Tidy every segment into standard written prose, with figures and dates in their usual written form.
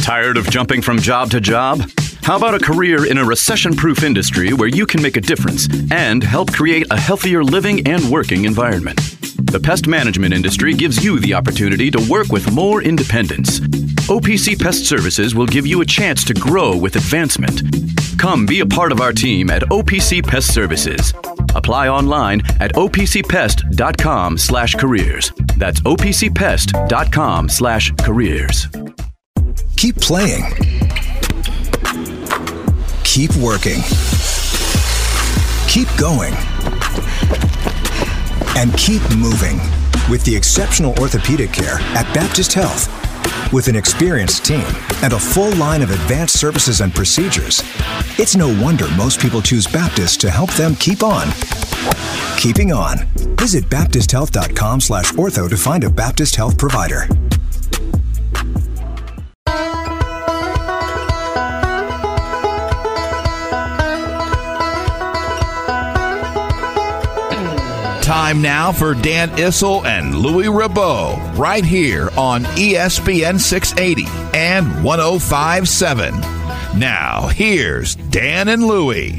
Tired of jumping from job to job? How about a career in a recession-proof industry where you can make a difference and help create a healthier living and working environment? The pest management industry gives you the opportunity to work with more independence. OPC Pest Services will give you a chance to grow with advancement. Come be a part of our team at OPC Pest Services. Apply online at opcpest.com/careers. That's opcpest.com/careers. Keep playing. Keep working. Keep going. And keep moving with the exceptional orthopedic care at Baptist Health. With an experienced team and a full line of advanced services and procedures, it's no wonder most people choose Baptist to help them keep on. Keeping on. Visit baptisthealth.com/ortho to find a Baptist Health provider. Time now for Dan Issel and Louis Rabot, right here on ESPN 680 and 105.7. Now, here's Dan and Louis.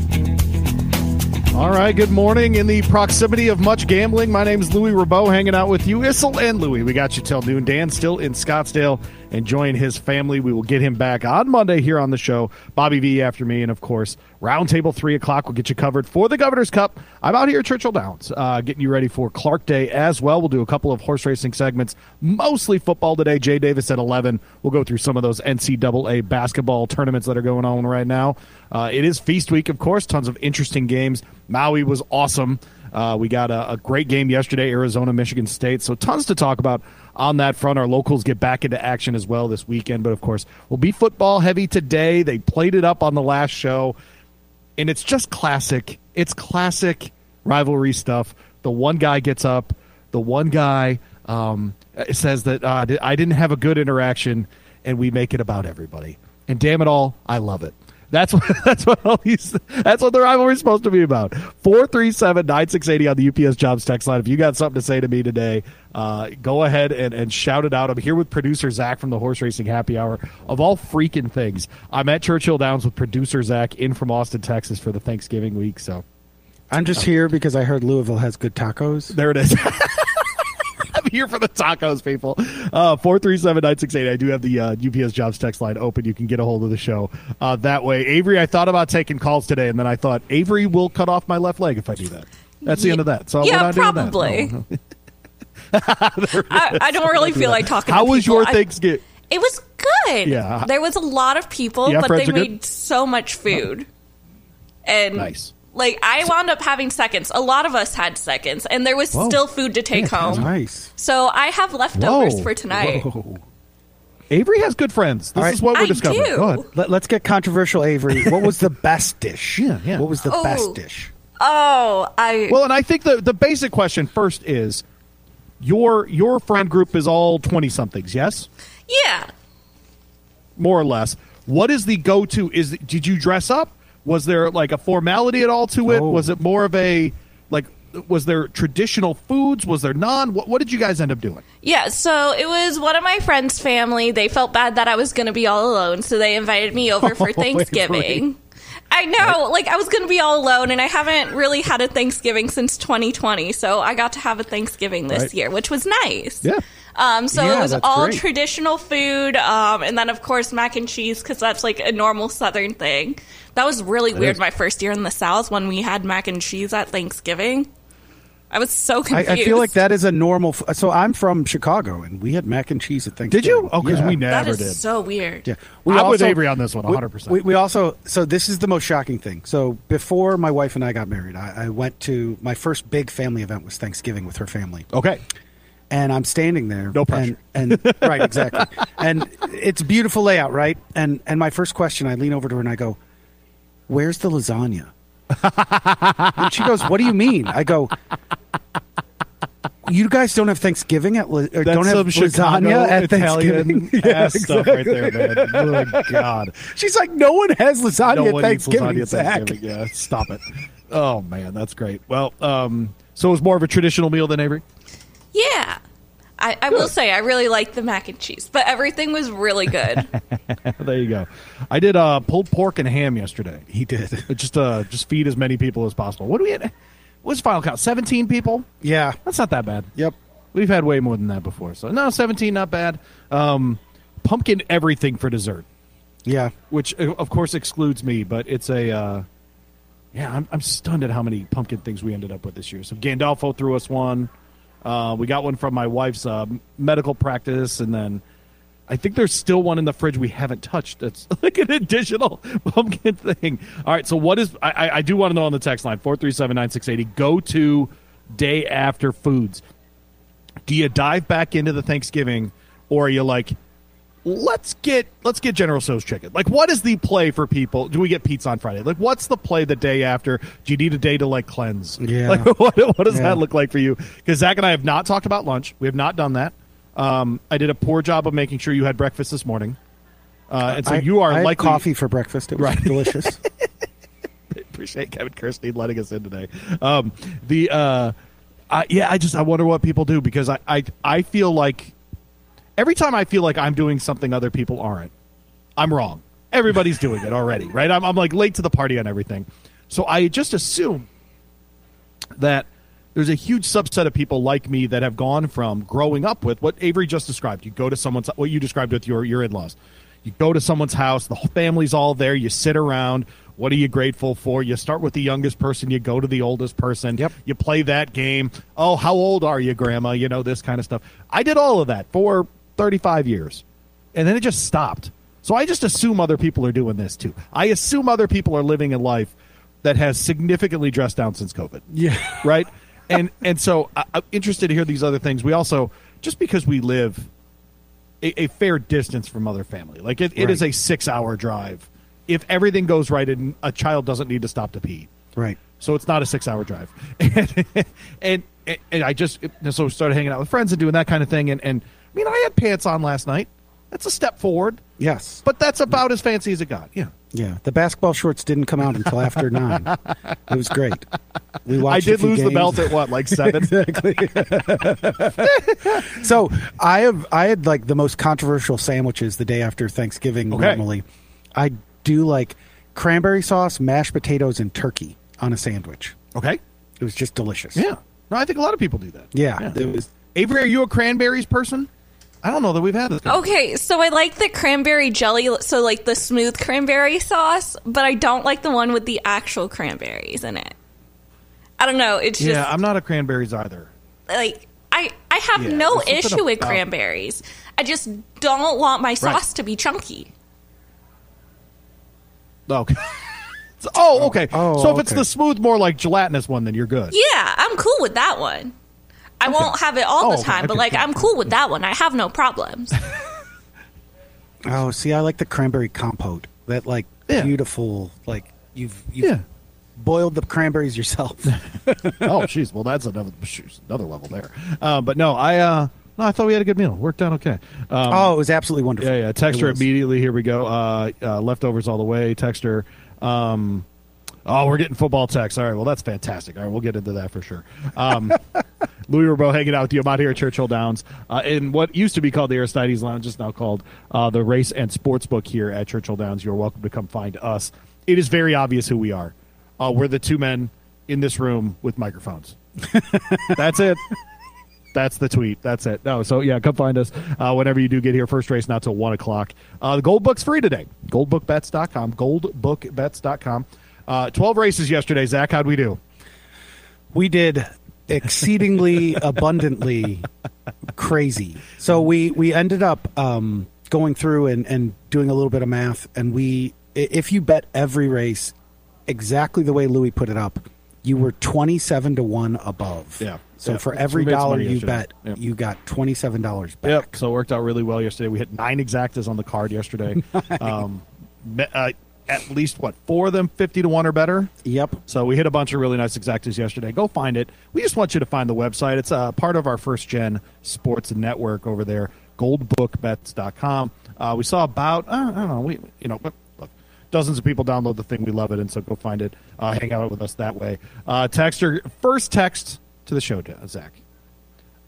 All right, good morning. In the proximity of much gambling, my name is Louis Rabot, hanging out with you, Issel and Louis. We got you till noon. Dan still in Scottsdale, enjoying his family. We will get him back on Monday here on the show. Bobby V after me, and of course, Roundtable 3 o'clock. We'll get you covered for the Governor's Cup. I'm out here at Churchill Downs, getting you ready for Clark Day as well. We'll do a couple of horse racing segments, mostly football today. Jay Davis at 11. We'll go through some of those NCAA basketball tournaments that are going on right now. It is Feast Week, of course. Tons of interesting games. Maui was awesome. We got a great game yesterday, Arizona, Michigan State. So tons to talk about on that front. Our locals get back into action as well this weekend. But, of course, we'll be football heavy today. They played it up on the last show. And it's just classic. It's classic rivalry stuff. The one guy gets up. The one guy says that I didn't have a good interaction, and we make it about everybody. And damn it all, I love it. That's what the rivalry is supposed to be about. 437-9680 on the UPS Jobs text line. If you got something to say to me today, go ahead and shout it out. I'm here with producer Zach from the Horse Racing Happy Hour. Of all freaking things, I'm at Churchill Downs with producer Zach in from Austin, Texas for the Thanksgiving week. So I'm just here because I heard Louisville has good tacos. There it is. I'm here for the tacos, people. 437-9680. I do have the UPS Jobs text line open. You can get a hold of the show that way. Avery, I thought about taking calls today, and then I thought Avery will cut off my left leg if I do that. That's the end of that. So yeah, we're not probably. Doing that. I don't really feel like talking to How people. was your Thanksgiving? It was good. Yeah. There was a lot of people, but they made so much food. And nice. Like, I wound up having seconds. A lot of us had seconds, and there was still food to take home. Nice. So I have leftovers for tonight. Whoa. Avery has good friends. This is what we're discovering. Do. Go ahead. Let's get controversial, Avery. What was the best dish? Yeah. What was the best dish? Well, and I think the basic question first is your friend group is all 20-somethings, yes? Yeah. More or less. What is the go-to? Did you dress up? Was there like a formality at all to it? Was it more of a was there traditional foods? Was there non? What did you guys end up doing? Yeah, so it was one of my friends' family. They felt bad that I was going to be all alone, so they invited me over for Thanksgiving. I know, I was going to be all alone, and I haven't really had a Thanksgiving since 2020, so I got to have a Thanksgiving this year, which was nice. Yeah. So it was all traditional food, and then, of course, mac and cheese, because that's a normal Southern thing. That was really weird my first year in the South when we had mac and cheese at Thanksgiving. I was so confused. I feel like that is a normal. So I'm from Chicago, and we had mac and cheese at Thanksgiving. Did you? Oh, because we never did. That is so weird. Yeah, I'm with Avery on this one, 100%. We also. So this is the most shocking thing. So before my wife and I got married, I went to my first big family event was Thanksgiving with her family. Okay. And I'm standing there. No pressure. And right, exactly. And it's a beautiful layout, right? And my first question, I lean over to her and I go, "Where's the lasagna?" And she goes, "What do you mean?" I go, "You guys don't have Thanksgiving don't have lasagna at Thanksgiving." Stuff right there, man. Oh my God. She's like, "No one has lasagna at Thanksgiving." Yeah, stop it. Oh man, that's great. Well, so it was more of a traditional meal than Avery? Yeah. I will say I really liked the mac and cheese, but everything was really good. There you go. I did pulled pork and ham yesterday. He did. Just feed as many people as possible. What do we had? What's the final count? 17 people? Yeah. That's not that bad. Yep. We've had way more than that before. So, no, 17, not bad. Pumpkin everything for dessert, Yeah. which, of course, excludes me. But it's I'm stunned at how many pumpkin things we ended up with this year. So Gandolfo threw us one. We got one from my wife's medical practice. And then I think there's still one in the fridge we haven't touched. That's like an additional pumpkin thing. All right, so what is – I do want to know on the text line, 437-9680, go to day after foods. Do you dive back into the Thanksgiving, or are you like, let's get General Tso's chicken? Like, what is the play for people? Do we get pizza on Friday? Like, what's the play the day after? Do you need a day to, like, cleanse? Yeah. Like, what does that look like for you? Because Zach and I have not talked about lunch. We have not done that. I did a poor job of making sure you had breakfast this morning. And so you are I had likely coffee for breakfast. It was delicious. Appreciate Kevin Kirsten letting us in today. I wonder what people do, because I feel like every time I feel like I'm doing something other people aren't, I'm wrong. Everybody's doing it already, right? I'm like late to the party on everything. So I just assume that there's a huge subset of people like me that have gone from growing up with what Avery just described. You go to someone's, what you described with your in-laws. You go to someone's house, the whole family's all there, you sit around. What are you grateful for? You start with the youngest person, you go to the oldest person. Yep. You play that game. Oh, how old are you, Grandma? You know, this kind of stuff. I did all of that for 35 years, and then it just stopped. So I just assume other people are doing this too. I assume other people are living a life that has significantly dressed down since COVID. Yeah. Right? And so I'm interested to hear these other things. We also, just because we live a fair distance from other family, like it is a 6-hour drive. If everything goes right, and a child doesn't need to stop to pee. Right. So it's not a 6-hour drive. and I just so started hanging out with friends and doing that kind of thing. And I mean, I had pants on last night. That's a step forward. Yes. But that's about as fancy as it got. Yeah. Yeah. The basketball shorts didn't come out until after 9. It was great. We watched I did a few lose the games. belt at what, like 7? Exactly. So I had like the most controversial sandwiches the day after Thanksgiving. Okay. Normally, I do like cranberry sauce, mashed potatoes, and turkey on a sandwich. Okay. It was just delicious. Yeah. No, I think a lot of people do that. Yeah. It was. Avery, are you a cranberries person? I don't know that we've had this. Okay, so I like the cranberry jelly, so like the smooth cranberry sauce, but I don't like the one with the actual cranberries in it. I don't know. It's just, Yeah, I'm not a cranberries either. like I have Yeah, no there's something issue with about- cranberries. I just don't want my sauce to be chunky. Okay. Oh, okay. Oh, so if it's okay. the smooth, more like gelatinous one, then you're good. Yeah, I'm cool with that one. I won't have it all the okay, time, but okay, like cool. I'm cool with that one. I have no problems. Oh, see, I like the cranberry compote. That like beautiful, like you've boiled the cranberries yourself. Oh, jeez. Well, that's another level there. But no, I thought we had a good meal. Worked out okay. Oh, it was absolutely wonderful. Yeah. Texter It was. immediately. Here we go. Leftovers all the way. Texter. Oh, we're getting football texts. All right. Well, that's fantastic. All right. We'll get into that for sure. Louis Rabeau hanging out with you. I'm out here at Churchill Downs in what used to be called the Aristides Lounge, is now called the Race and Sportsbook here at Churchill Downs. You're welcome to come find us. It is very obvious who we are. We're the two men in this room with microphones. That's it. That's the tweet. That's it. No, so yeah, come find us whenever you do get here. First race not till 1 o'clock. The Gold Book's free today. Goldbookbets.com. Goldbookbets.com. 12 races yesterday. Zach, how'd we do? We did exceedingly abundantly crazy. So we ended up going through and doing a little bit of math, and if you bet every race exactly the way Louis put it up, you were 27-1 above. Yeah. So Yeah. for We every made some dollar money you yesterday. bet, Yep. you got $27 back. Yep. So it worked out really well yesterday. We hit 9 exactas on the card yesterday. At least, 4 of them 50-1 or better? Yep. So we hit a bunch of really nice exactas yesterday. Go find it. We just want you to find the website. It's part of our first-gen sports network over there, goldbookbets.com. We saw about, I don't know, look, dozens of people download the thing. We love it, and so go find it. Hang out with us that way. Texter, first text to the show, Zach.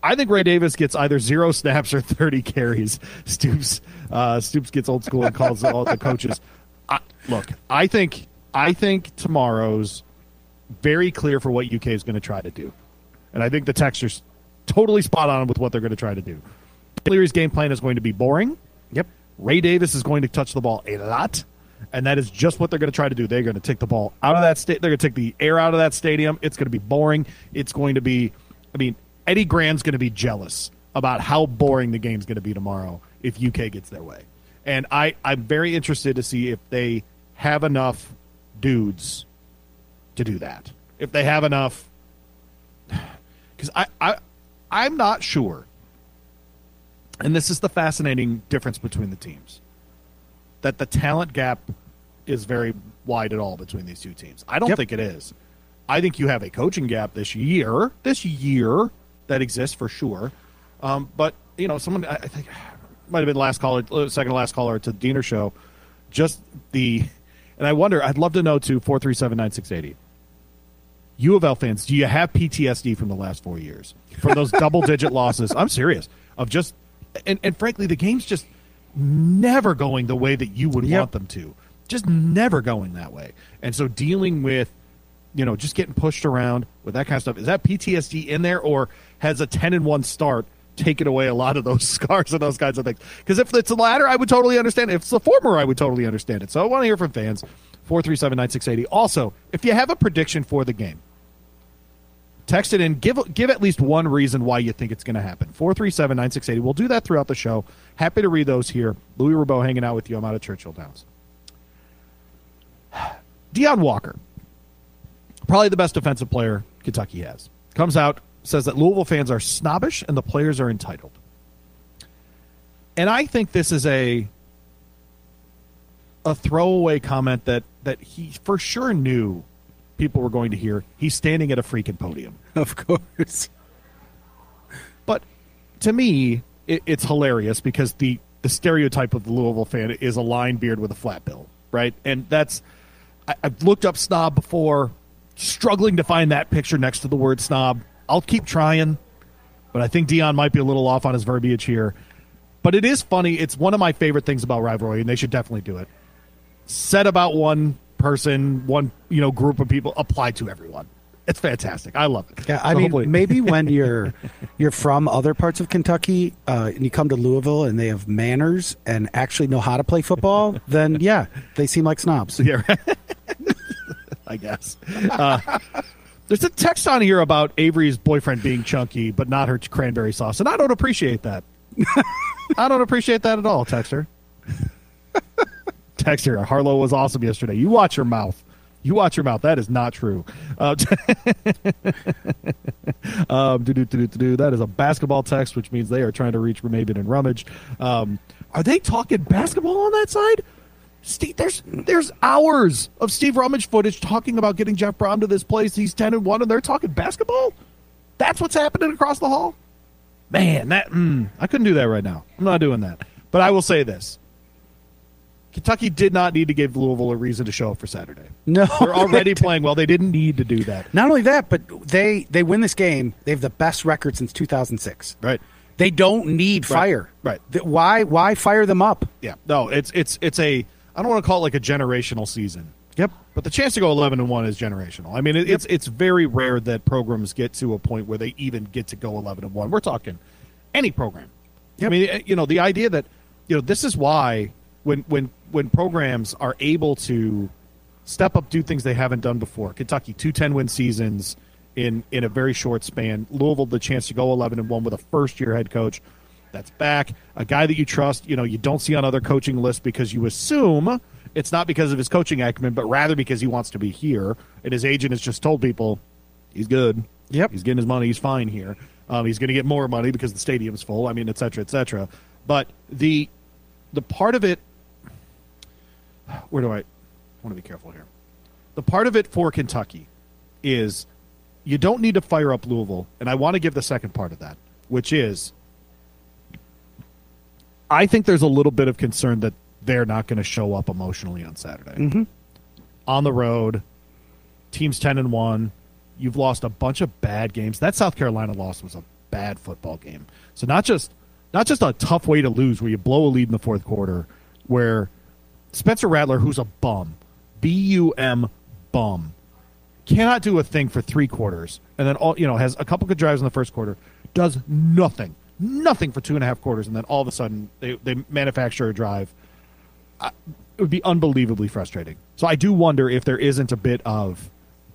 I think Ray Davis gets either 0 snaps or 30 carries. Stoops gets old school and calls all the coaches. Look, I think tomorrow's very clear for what UK is going to try to do. And I think the texture's totally spot on with what they're going to try to do. Leary's game plan is going to be boring. Yep. Ray Davis is going to touch the ball a lot, and that is just what they're going to try to do. They're going to take the ball out of that state. They're going to take the air out of that stadium. It's going to be boring. It's going to be, Eddie Grant's going to be jealous about how boring the game's going to be tomorrow if UK gets their way. And I'm very interested to see if they have enough dudes to do that. If they have enough, because I'm not sure, and this is the fascinating difference between the teams, that the talent gap is very wide at all between these two teams. I don't think it is. I think you have a coaching gap this year that exists for sure. But, someone, I think, might have been second to last caller to the Diener show, and I wonder, I'd love to know, too, 437-9680. U of L fans, do you have PTSD from the last 4 years? From those double-digit losses? I'm serious. And frankly, the game's just never going the way that you would want them to. Just never going that way. And so dealing with, just getting pushed around with that kind of stuff, is that PTSD in there, or has a 10-1 start taken away a lot of those scars and those kinds of things? Because if it's the latter, I would totally understand it. If it's the former, I would totally understand it. So I want to hear from fans. 437-9680. Also, if you have a prediction for the game, text it in. Give at least one reason why you think it's going to happen. 437-9680. We'll do that throughout the show. Happy to read those here. Louis Rabeau hanging out with you. I'm out of Churchill Downs. Deion Walker, probably the best defensive player Kentucky has, comes out, says that Louisville fans are snobbish and the players are entitled. And I think this is a throwaway comment that he for sure knew people were going to hear. He's standing at a freaking podium. Of course. But to me, it's hilarious because the stereotype of the Louisville fan is a line beard with a flat bill, right? And I've looked up snob before, struggling to find that picture next to the word snob. I'll keep trying, but I think Deion might be a little off on his verbiage here. But it is funny. It's one of my favorite things about Rivalry, and they should definitely do it. Said about one person, one group of people, applied to everyone. It's fantastic. I love it. Yeah, I mean, maybe when you're from other parts of Kentucky and you come to Louisville and they have manners and actually know how to play football, then yeah, they seem like snobs. Yeah, right. I guess. There's a text on here about Avery's boyfriend being chunky, but not her cranberry sauce, and I don't appreciate that. I don't appreciate that at all, Texter. Texter, Harlow was awesome yesterday. You watch your mouth. That is not true. That is a basketball text, which means they are trying to reach Remaben and Rummage. Are they talking basketball on that side? Steve, there's hours of Steve Rummage footage talking about getting Jeff Brown to this place. He's 10-1, and they're talking basketball. That's what's happening across the hall. Man, I couldn't do that right now. I'm not doing that. But I will say this. Kentucky did not need to give Louisville a reason to show up for Saturday. No. They're already playing well. They didn't need to do that. Not only that, but they win this game. They have the best record since 2006. Right. They don't need fire. Right. Why fire them up? Yeah. No, it's a I don't want to call it like a generational season. Yep. But the chance to go 11-1 is generational. I mean, it's very rare that programs get to a point where they even get to go 11-1. We're talking any program. Yep. I mean, the idea that this is why when programs are able to step up, do things they haven't done before. Kentucky 2 10-win seasons in a very short span. Louisville the chance to go 11-1 with a first-year head coach that's back, a guy that you trust. You don't see on other coaching lists because you assume it's not because of his coaching acumen, but rather because he wants to be here. And his agent has just told people he's good. Yep, he's getting his money. He's fine here. He's going to get more money because the stadium's full. I mean, et cetera, et cetera. But the part of it, where do I want to be careful here? The part of it for Kentucky is you don't need to fire up Louisville, and I want to give the second part of that, which is I think there's a little bit of concern that they're not going to show up emotionally on Saturday. Mm-hmm. On the road, team's 10-1. You've lost a bunch of bad games. That South Carolina loss was a bad football game. So not just a tough way to lose where you blow a lead in the fourth quarter, where Spencer Rattler, who's a bum, B-U-M, bum, cannot do a thing for 3 quarters, and then has a couple good drives in the first quarter, does nothing for 2.5 quarters, and then all of a sudden they manufacture a drive. It would be unbelievably frustrating. So I do wonder if there isn't a bit of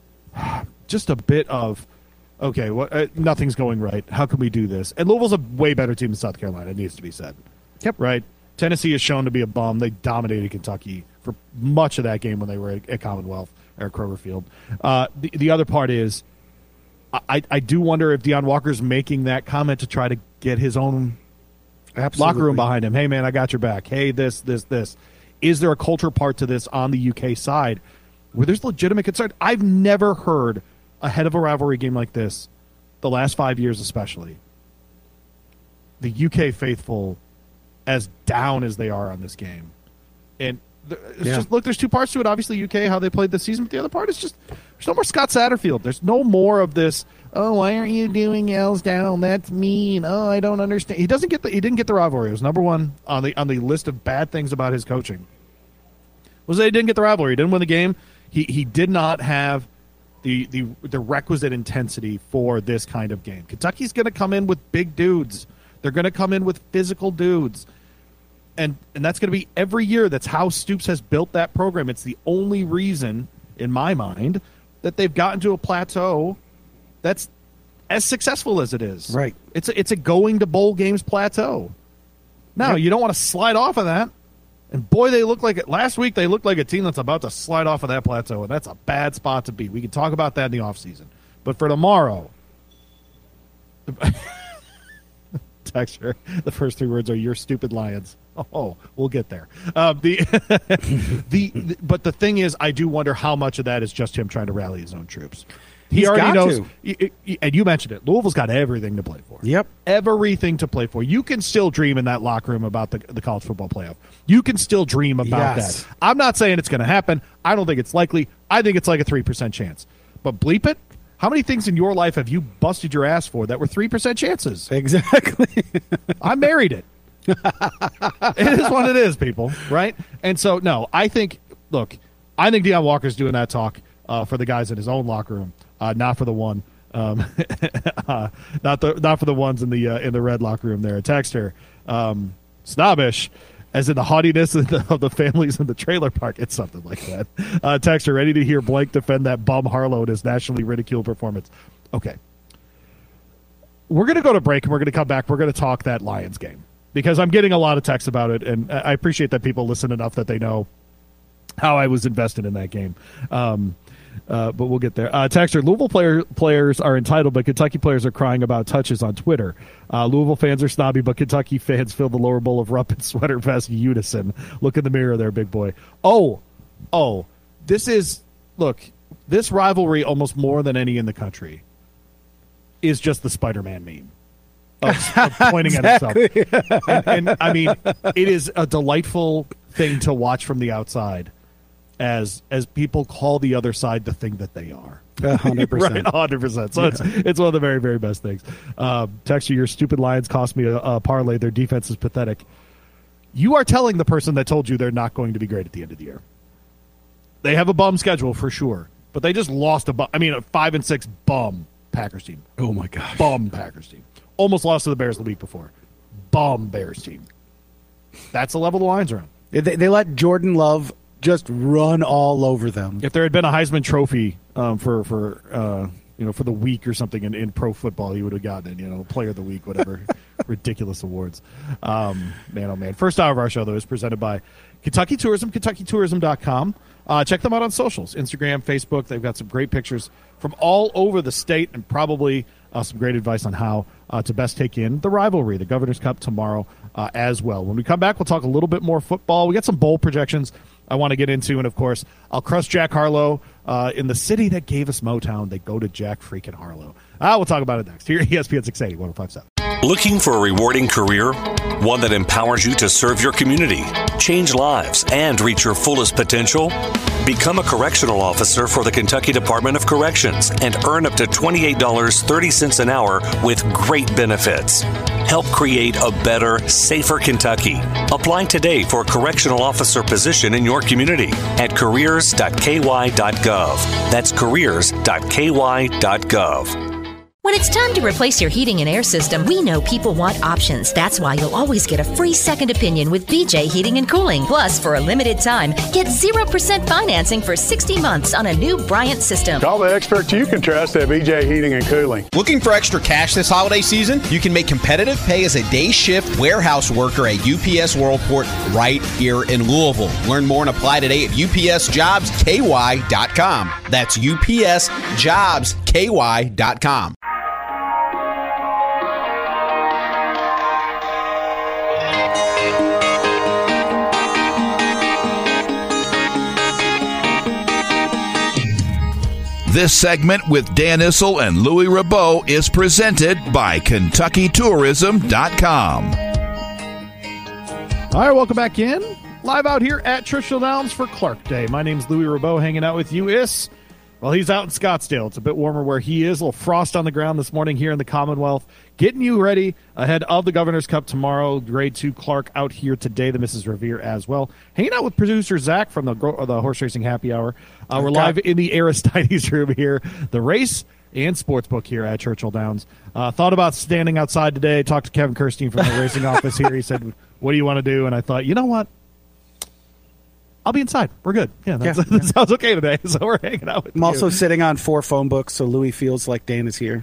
okay, nothing's going right. How can we do this? And Louisville's a way better team than South Carolina, it needs to be said. Yep. Right? Tennessee is shown to be a bum. They dominated Kentucky for much of that game when they were at Commonwealth or Kroger Field. The other part is I do wonder if Deion Walker's making that comment to try to get his own locker room behind him. Hey, man, I got your back. Hey, this. Is there a culture part to this on the UK side where there's legitimate concern? I've never heard ahead of a rivalry game like this, the last 5 years especially, the UK faithful as down as they are on this game. And there's 2 parts to it. Obviously, UK, how they played this season. But the other part is just there's no more Scott Satterfield. There's no more of this, oh, why aren't you doing L's down? That's mean. Oh, I don't understand. He didn't get the rivalry. It was number 1 on the list of bad things about his coaching. Was that he didn't get the rivalry. He didn't win the game. He did not have the requisite intensity for this kind of game. Kentucky's going to come in with big dudes. They're going to come in with physical dudes. And that's going to be every year. That's how Stoops has built that program. It's the only reason, in my mind, that they've gotten to a plateau that's as successful as it is. Right. It's a going to bowl games plateau. Now, You don't want to slide off of that. And boy, they look like it. Last week, they looked like a team that's about to slide off of that plateau, and that's a bad spot to be. We can talk about that in the offseason. But for tomorrow, texture, the first 3 words are "you're stupid Lions." Oh, we'll get there. But the thing is, I do wonder how much of that is just him trying to rally his own troops. He already knows, and you mentioned it, Louisville's got everything to play for. Yep. Everything to play for. You can still dream in that locker room about the college football playoff. You can still dream about that. I'm not saying it's going to happen. I don't think it's likely. I think it's like a 3% chance. But bleep it, how many things in your life have you busted your ass for that were 3% chances? Exactly. I married it. It is what it is, people, right? And so, no, I think Deion Walker's doing that talk for the guys in his own locker room. Not for the one, not for the ones in the red locker room there. A texter, snobbish, as in the haughtiness of the families in the trailer park. It's something like that. Texter, ready to hear Blake defend that bum Harlow in his nationally ridiculed performance. Okay, we're going to go to break and we're going to come back. We're going to talk that Lions game because I'm getting a lot of texts about it, and I appreciate that people listen enough that they know how I was invested in that game. But we'll get there. Texter, Louisville players are entitled, but Kentucky players are crying about touches on Twitter. Louisville fans are snobby, but Kentucky fans fill the lower bowl of Rupp and sweater vest unison. Look in the mirror there, big boy. This rivalry, almost more than any in the country, is just the Spider-Man meme of pointing at himself. And I mean, it is a delightful thing to watch from the outside. As people call the other side the thing that they are. 100%. Right, 100%. So it's one of the very, very best things. Texture, your stupid Lions cost me a parlay. Their defense is pathetic. You are telling the person that told you they're not going to be great at the end of the year. They have a bum schedule for sure, but they just lost a 5-6 bum Packers team. Oh, my gosh. Bum Packers team. Almost lost to the Bears the week before. Bum Bears team. That's the level the Lions are on. They let Jordan Love just run all over them. If there had been a Heisman Trophy for the week or something in pro football, he would have gotten it. Player of the week, whatever ridiculous awards. Man, oh man! First hour of our show though is presented by Kentucky Tourism, KentuckyTourism.com. Check them out on socials, Instagram, Facebook. They've got some great pictures from all over the state and probably some great advice on how to best take in the rivalry, the Governor's Cup tomorrow as well. When we come back, we'll talk a little bit more football. We got some bowl projections. I want to get into. And, of course, I'll crush Jack Harlow in the city that gave us Motown. They go to Jack freaking Harlow. We'll talk about it next. Here at ESPN 680, 105.7. Looking for a rewarding career? One that empowers you to serve your community, change lives, and reach your fullest potential? Become a correctional officer for the Kentucky Department of Corrections and earn up to $28.30 an hour with great benefits. Help create a better, safer Kentucky. Apply today for a correctional officer position in your community at careers.ky.gov. That's careers.ky.gov. When it's time to replace your heating and air system, we know people want options. That's why you'll always get a free second opinion with BJ Heating and Cooling. Plus, for a limited time, get 0% financing for 60 months on a new Bryant system. Call the experts you can trust at BJ Heating and Cooling. Looking for extra cash this holiday season? You can make competitive pay as a day shift warehouse worker at UPS Worldport right here in Louisville. Learn more and apply today at UPSJobsKY.com. That's UPSJobsKY.com. This segment with Dan Issel and Louis Rabot is presented by KentuckyTourism.com. All right, welcome back in. Live out here at Churchill Downs for Clark Day. My name's Louis Rabot, hanging out with you. Well, he's out in Scottsdale. It's a bit warmer where he is. A little frost on the ground this morning here in the Commonwealth. Getting you ready ahead of the Governor's Cup tomorrow. Grade 2 Clark out here today. The Mrs. Revere as well. Hanging out with producer Zach from the Horse Racing Happy Hour. We're live in the Aristides room here. The race and sportsbook here at Churchill Downs. Thought about standing outside today. Talked to Kevin Kirstein from the racing office here. He said, what do you want to do? And I thought, you know what? I'll be inside. We're good. Yeah, that sounds okay today. So we're hanging out with I'm also sitting on 4 phone books, so Louis feels like Dan is here.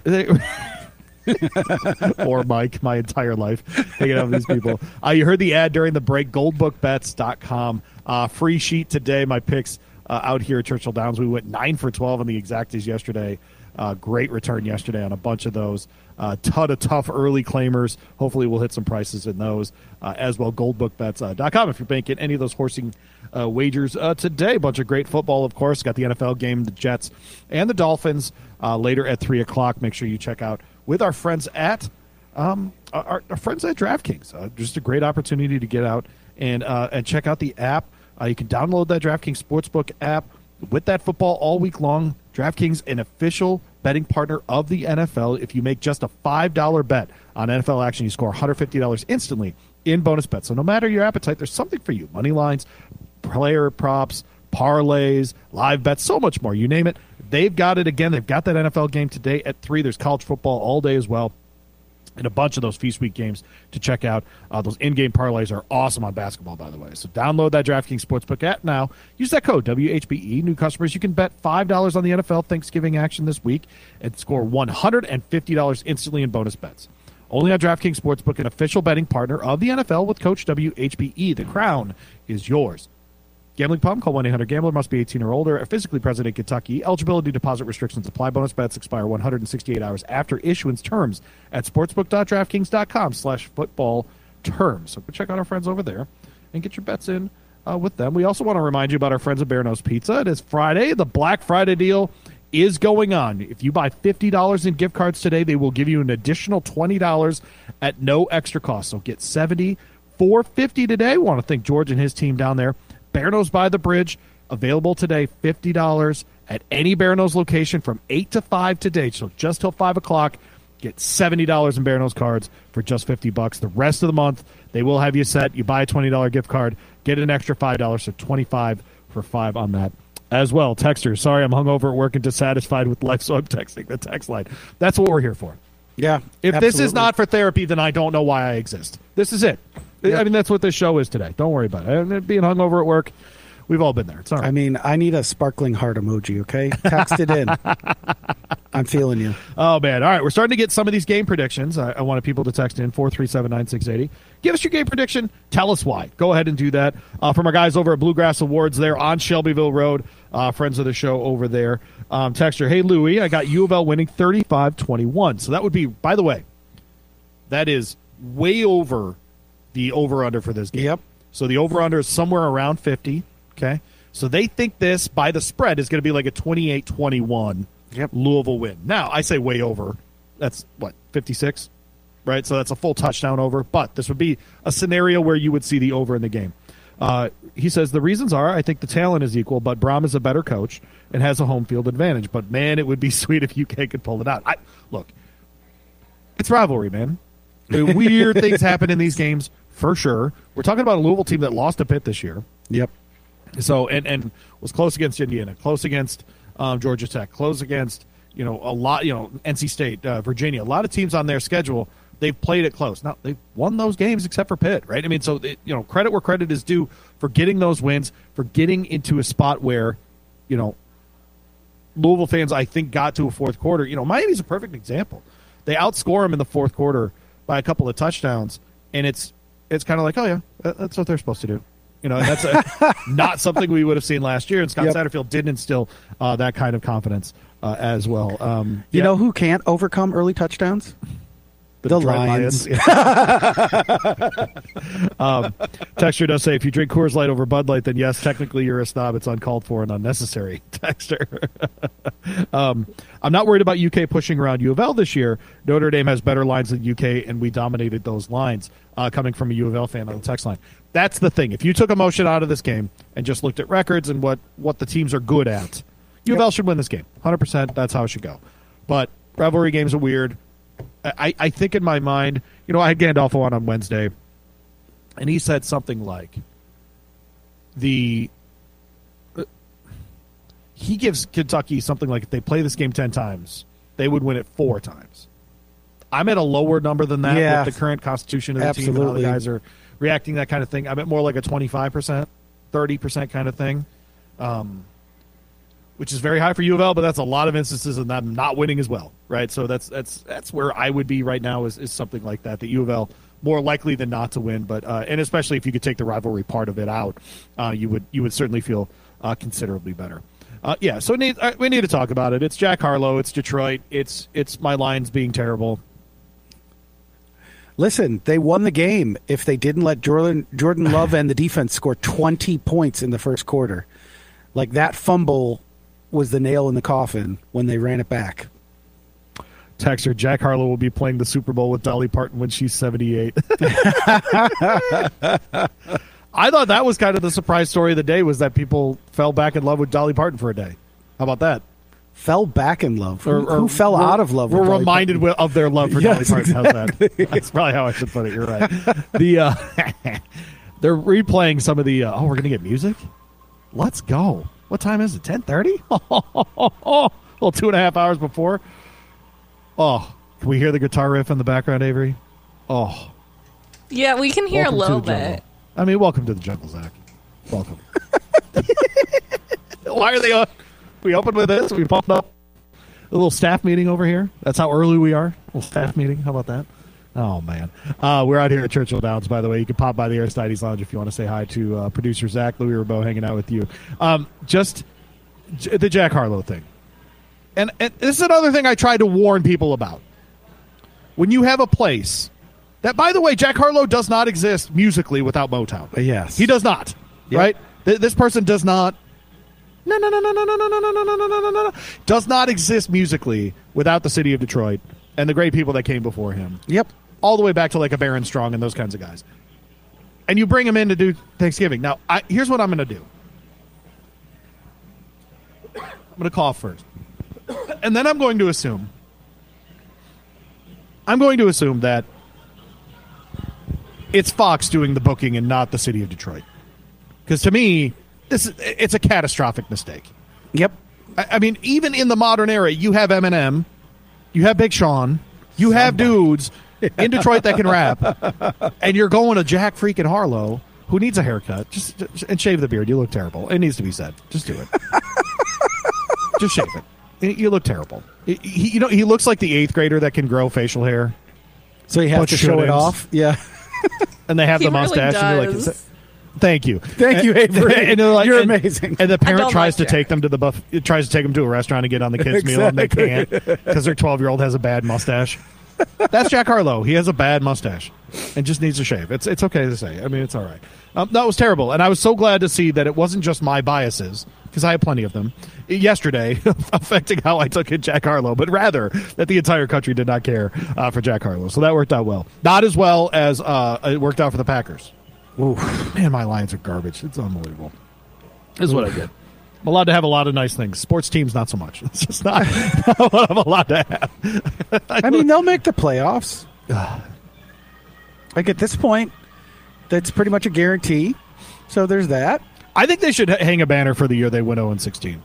Or Mike, my entire life hanging out with these people. You heard the ad during the break, goldbookbets.com. Free sheet today. My picks out here at Churchill Downs. We went 9 for 12 on the exactas yesterday. Great return yesterday on a bunch of those. Ton of tough early claimers. Hopefully we'll hit some prices in those as well. Goldbookbets.com if you're banking any of those horsing wagers today. A bunch of great football, of course. Got the NFL game, the Jets and the Dolphins later at 3 o'clock. Make sure you check out with our friends at our friends at DraftKings. Just a great opportunity to get out and check out the app. You can download that DraftKings Sportsbook app with that football all week long. DraftKings, an official betting partner of the NFL. If you make just a $5 bet on NFL action, you score $150 instantly in bonus bets. So no matter your appetite, there's something for you. Money lines, player props, parlays, live bets, so much more. You name it, they've got it. Again, they've got that NFL game today at 3. There's college football all day as well. And a bunch of those Feast Week games to check out. Those in-game parlays are awesome on basketball, by the way. So download that DraftKings Sportsbook app now. Use that code, WHBE. New customers, you can bet $5 on the NFL Thanksgiving action this week and score $150 instantly in bonus bets. Only on DraftKings Sportsbook, an official betting partner of the NFL with Coach WHBE. The crown is yours. Gambling problem? Call 1-800-GAMBLER. Must be 18 or older. Physically present in Kentucky. Eligibility deposit restrictions apply. Bonus bets expire 168 hours after issuance. Terms at sportsbook.draftkings.com/football terms. So go check out our friends over there and get your bets in with them. We also want to remind you about our friends at Bear Nose Pizza. It is Friday. The Black Friday deal is going on. If you buy $50 in gift cards today, they will give you an additional $20 at no extra cost. So get $70 for $50 today. We want to thank George and his team down there. Bear Nose by the Bridge, available today, $50 at any Bear Nose location from 8 to 5 today. So just till 5 o'clock, get $70 in Bear Nose cards for just $50. The rest of the month, they will have you set. You buy a $20 gift card, get an extra $5, so $25 for $5 on that as well. Texters, sorry I'm hungover at work and dissatisfied with life, so I'm texting the text line. That's what we're here for. Yeah, If absolutely. This is not for therapy, then I don't know why I exist. This is it. I mean, that's what this show is today. Don't worry about it. Being hungover at work, we've all been there. It's all right. I mean, I need a sparkling heart emoji, okay? Text it in. I'm feeling you. Oh, man. All right, we're starting to get some of these game predictions. I wanted people to text in 437-9680. Give us your game prediction. Tell us why. Go ahead and do that. From our guys over at Bluegrass Awards there on Shelbyville Road, friends of the show over there. Texter, hey, Louie, I got U of L winning 35-21. So that would be, by the way, that is way over the over-under for this game. Yep. So the over-under is somewhere around 50. Okay? So they think this, by the spread, is going to be like a 28-21 Louisville win. Now, I say way over. That's, 56? Right? So that's a full touchdown over. But this would be a scenario where you would see the over in the game. He says the reasons are, I think the talent is equal, but Braum is a better coach and has a home field advantage. But, man, it would be sweet if UK could pull it out. Look, it's rivalry, man. Weird things happen in these games, for sure. We're talking about a Louisville team that lost to Pitt this year. Yep. So and was close against Indiana, close against Georgia Tech, close against a lot, NC State, Virginia. A lot of teams on their schedule, they've played it close. Now they've won those games except for Pitt, right? I mean, so credit where credit is due for getting those wins, for getting into a spot where, Louisville fans I think got to a fourth quarter. Miami's a perfect example. They outscore them in the fourth quarter by a couple of touchdowns, and it's kind of like, oh yeah, that's what they're supposed to do. That's not something we would have seen last year, and Scott Satterfield didn't instill that kind of confidence as well. You know who can't overcome early touchdowns? The Lions. Texter does say, if you drink Coors Light over Bud Light, then yes, technically you're a snob. It's uncalled for and unnecessary. Texter. I'm not worried about UK pushing around U of L this year. Notre Dame has better lines than UK, and we dominated those lines, coming from a U of L fan on the text line. That's the thing. If you took emotion out of this game and just looked at records and what the teams are good at, U of L should win this game. 100%. That's how it should go. But rivalry games are weird. I think in my mind, I had Gandolfo on Wednesday, and he said something like he gives Kentucky something like if they play this game 10 times, they would win it 4 times. I'm at a lower number than that with the current constitution of the team and how the guys are reacting, that kind of thing. I'm at more like a 25%, 30% kind of thing. Which is very high for U of L, but that's a lot of instances of them not winning as well, right? So that's where I would be right now is something like that. The U of L more likely than not to win, but and especially if you could take the rivalry part of it out, you would certainly feel considerably better. So we need to talk about it. It's Jack Harlow, it's Detroit, it's my Lions being terrible. Listen, they won the game if they didn't let Jordan Love and the defense score 20 points in the first quarter. Like that fumble was the nail in the coffin when they ran it back. Texter, Jack Harlow will be playing the Super Bowl with Dolly Parton when she's 78. I thought that was kind of the surprise story of the day, was that people fell back in love with Dolly Parton for a day. How about that? Fell back in love? Who fell out of love with Dolly reminded Parton? Of their love for Dolly Parton. Exactly. How's that? That's probably how I should put it. You're right. They're replaying some of the, we're going to get music? Let's go. What time is it? 10:30? Well, 2.5 hours before. Oh, can we hear the guitar riff in the background, Avery? Oh. Yeah, we can hear a little bit. I mean, welcome to the jungle, Zach. Welcome. Why are they we opened with this? We pumped up a little staff meeting over here. That's how early we are. A little staff meeting. How about that? Oh, man. We're out here at Churchill Downs, by the way. You can pop by the Aristides Lounge if you want to say hi to producer Zach. Louis Rabeau hanging out with you. Just the Jack Harlow thing. And this is another thing I tried to warn people about. When you have a place that, by the way, Jack Harlow does not exist musically without Motown. Yes. He does not, right? This person does not. No. Does not exist musically without the city of Detroit and the great people that came before him. Yep. All the way back to like a Baron Strong and those kinds of guys. And you bring him in to do Thanksgiving. Now, here's what I'm going to do. I'm going to cough first. And then I'm going to assume that it's Fox doing the booking and not the city of Detroit. Because to me, it's a catastrophic mistake. Yep. I mean, even in the modern era, you have Eminem, you have Big Sean, you have dudes in Detroit that can rap, and you're going to Jack freaking Harlow, who needs a haircut, just and shave the beard. You look terrible. It needs to be said. Just do it. Just shave it. You look terrible. He looks like the 8th grader that can grow facial hair. So you have to show it off? Yeah. And they have the mustache, and you're like, thank you. Thank you, Avery. And like, you're amazing. And the parent tries to take them to tries to take them to a restaurant and get on the kids' meal, and they can't because their 12-year-old has a bad mustache. That's Jack Harlow. He has a bad mustache and just needs a shave. It's okay to say. I mean, it's all right. That was terrible, and I was so glad to see that it wasn't just my biases, because I have plenty of them, yesterday affecting how I took in Jack Harlow, but rather that the entire country did not care for Jack Harlow. So that worked out well. Not as well as it worked out for the Packers. Oof. Man, my Lions are garbage. It's unbelievable. This is what I get. I'm allowed to have a lot of nice things. Sports teams, not so much. It's just not what I'm allowed to have. I mean, they'll make the playoffs. Like at this point, that's pretty much a guarantee. So there's that. I think they should hang a banner for the year they went 0-16.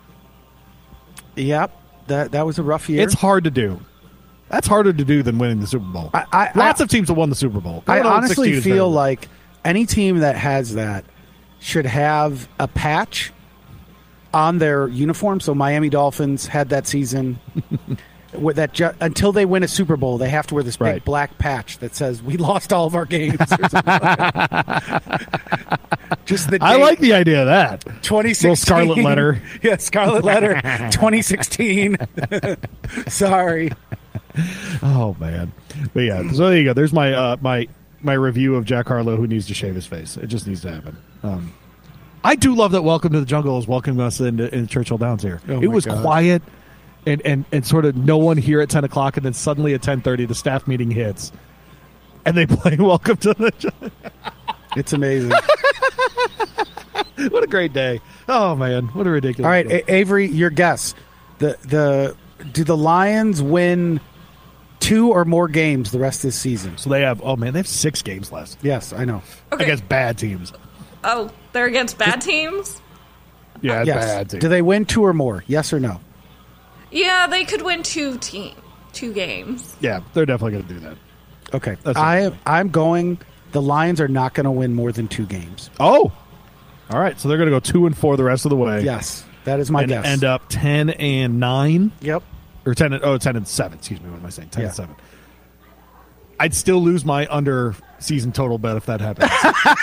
Yep, that was a rough year. It's hard to do. That's harder to do than winning the Super Bowl. Lots of teams have won the Super Bowl. I honestly feel like any team that has that should have a patch on their uniform. So Miami Dolphins had that season. With that until they win a Super Bowl, they have to wear this big black patch that says "We lost all of our games." Or just the date. I like the idea of that. 2016 little scarlet letter. Yeah, scarlet letter. 2016. Sorry. Oh man, but yeah. So there you go. There's my my review of Jack Harlow, who needs to shave his face. It just needs to happen. I do love that Welcome to the Jungle is welcoming us in Churchill Downs here. It was quiet. And sort of no one here at 10 o'clock, and then suddenly at 10:30 the staff meeting hits, and they play Welcome to the It's amazing. What a great day. Oh, man. What a ridiculous All right, day. Avery, your guess. Do the Lions win 2 or more games the rest of this season? So they have 6 games left. Yes, I know. Okay. Against bad teams. Oh, they're against bad teams? Yeah, yes. bad teams. Do they win 2 or more? Yes or no? Yeah, they could win 2 games. Yeah, they're definitely going to do that. Okay. I'm going. The Lions are not going to win more than 2 games. Oh, all right. So they're going to go 2-4 the rest of the way. Yes, that is my guess. End up 10-9. Yep. Or 10-7. Excuse me. What am I saying? 10-7. I'd still lose my under season total bet if that happens.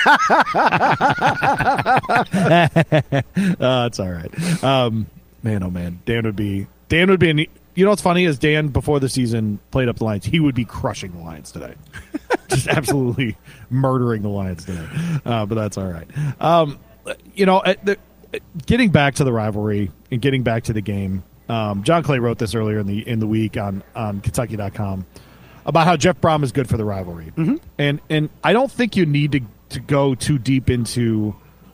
It's all right. Man, oh man, Dan would be. You know what's funny is Dan, before the season, played up the Lions. He would be crushing the Lions today. Just absolutely murdering the Lions today. But that's all right. Getting back to the rivalry and getting back to the game, John Clay wrote this earlier in the week on Kentucky.com about how Jeff Brom is good for the rivalry. Mm-hmm. And I don't think you need to go too deep into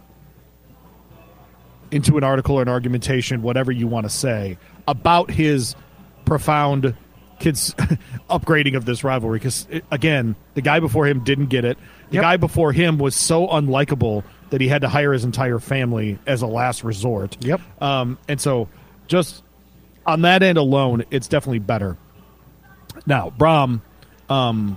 an article or an argumentation, whatever you want to say, about his profound upgrading of this rivalry. Because, again, the guy before him didn't get it. The guy before him was so unlikable that he had to hire his entire family as a last resort. Yep. And so just on that end alone, it's definitely better. Now, Brom, on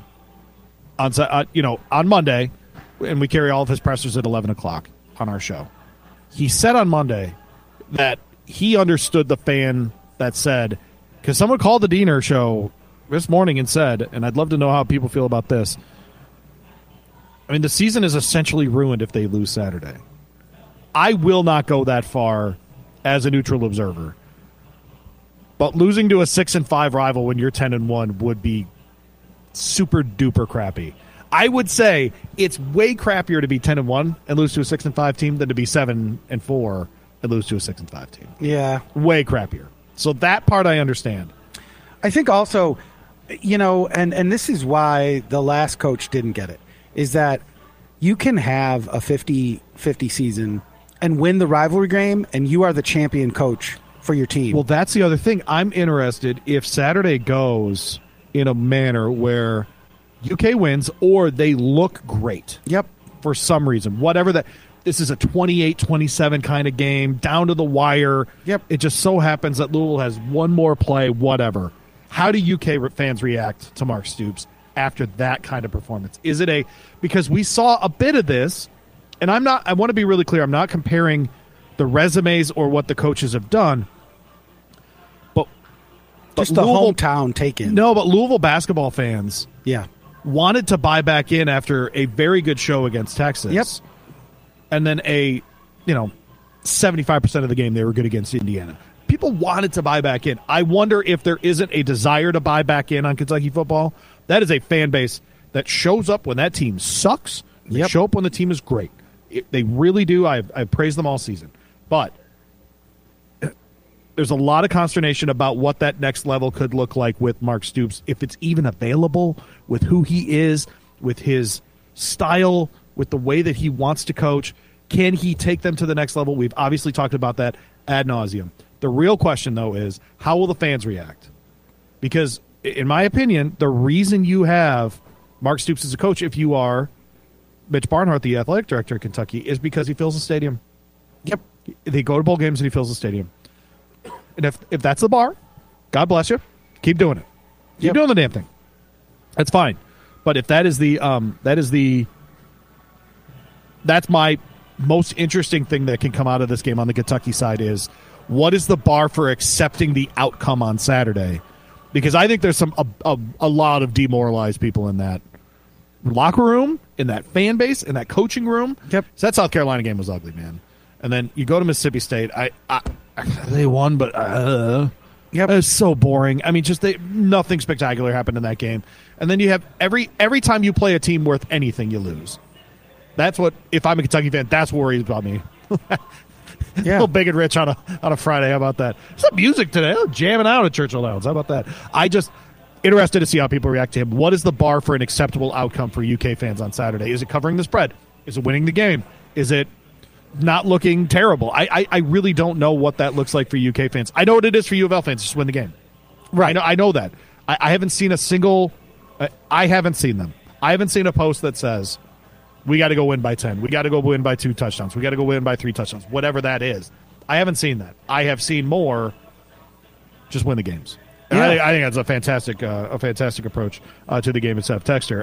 Monday, and we carry all of his pressers at 11 o'clock on our show, he said on Monday that he understood the fan that said, because someone called the Diener show this morning and said, and I'd love to know how people feel about this, I mean, the season is essentially ruined if they lose Saturday. I will not go that far as a neutral observer, but losing to a 6-5 rival when you're 10-1 would be super duper crappy. I would say it's way crappier to be 10-1 and lose to a 6-5 team than to be 7-4 and lose to a 6-5 team. Yeah, way crappier. So that part I understand. I think also, and this is why the last coach didn't get it, is that you can have a 50-50 season and win the rivalry game, and you are the champion coach for your team. Well, that's the other thing. I'm interested if Saturday goes in a manner where UK wins or they look great. Yep. For some reason. Whatever that. This is a 28-27 kind of game, down to the wire. Yep. It just so happens that Louisville has one more play, whatever. How do UK fans react to Mark Stoops after that kind of performance? Is it because we saw a bit of this, and I want to be really clear, I'm not comparing the resumes or what the coaches have done, but just the hometown take-in. No, but Louisville basketball fans wanted to buy back in after a very good show against Texas. Yep. And then 75% of the game they were good against Indiana. people wanted to buy back in. I wonder if there isn't a desire to buy back in on Kentucky football. That is a fan base that shows up when that team sucks. They show up when the team is great. They really do. I've praised them all season. But there's a lot of consternation about what that next level could look like with Mark Stoops, if it's even available, with who he is, with his style, with the way that he wants to coach. Can he take them to the next level? We've obviously talked about that ad nauseum. The real question, though, is how will the fans react? Because, in my opinion, the reason you have Mark Stoops as a coach, if you are Mitch Barnhart, the athletic director of Kentucky, is because he fills the stadium. Yep. They go to bowl games and he fills the stadium. And if that's the bar, God bless you. Keep doing it. Keep doing the damn thing. That's fine. But if that's my most interesting thing that can come out of this game on the Kentucky side is, what is the bar for accepting the outcome on Saturday? Because I think there's a lot of demoralized people in that locker room, in that fan base, in that coaching room. Yep. So that South Carolina game was ugly, man. And then you go to Mississippi State. They won, but it was so boring. I mean, nothing spectacular happened in that game. And then you have every time you play a team worth anything, you lose. That's what, if I'm a Kentucky fan, that's what worries about me. A little big and rich on a Friday. How about that? Some music today. Jamming out at Churchill Downs. How about that? I just interested to see how people react to him. What is the bar for an acceptable outcome for UK fans on Saturday? Is it covering the spread? Is it winning the game? Is it not looking terrible? I really don't know what that looks like for UK fans. I know what it is for U of L fans. Just win the game. Right. I know that. I haven't seen a single I haven't seen them. I haven't seen a post that says, we got to go win by 10. We got to go win by 2 touchdowns. We got to go win by 3 touchdowns. Whatever that is. I haven't seen that. I have seen more just win the games. And I think that's a fantastic approach to the game itself. Texter.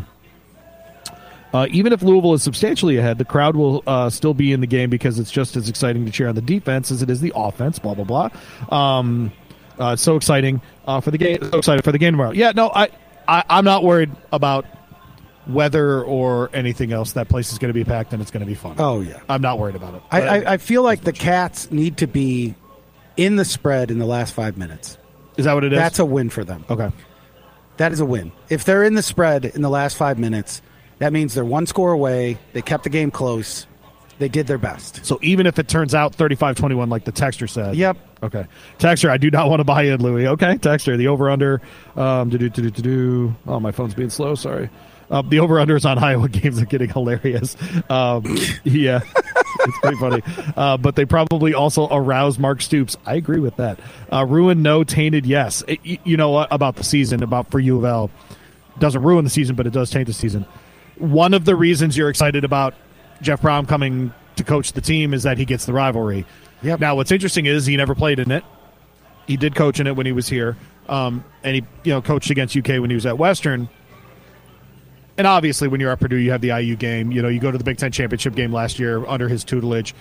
Even if Louisville is substantially ahead, the crowd will still be in the game because it's just as exciting to cheer on the defense as it is the offense, blah, blah, blah. So exciting for the game. So excited for the game tomorrow. Yeah, no, I'm not worried about weather or anything else. That place is going to be packed and it's going to be fun. Oh, yeah. I'm not worried about it. I feel like the Cats need to be in the spread in the last 5 minutes. Is that what it is? That's a win for them. Okay. That is a win. If they're in the spread in the last 5 minutes, that means they're 1 score away. They kept the game close. They did their best. So even if it turns out 35-21 like the Texter said. Yep. Okay. Texter, I do not want to buy in, Louis. Okay, Texter, the over-under. Oh, my phone's being slow. Sorry. The over-unders on Iowa games are getting hilarious. Yeah, it's pretty funny. But they probably also arouse Mark Stoops. I agree with that. Ruin, no. Tainted, yes. You know what about the season, about for U of L. Doesn't ruin the season, but it does taint the season. One of the reasons you're excited about Jeff Brown coming to coach the team is that he gets the rivalry. Yep. Now, what's interesting is he never played in it. He did coach in it when he was here, and he coached against UK when he was at Western. And obviously, when you're at Purdue, you have the IU game. You go to the Big Ten championship game last year under his tutelage.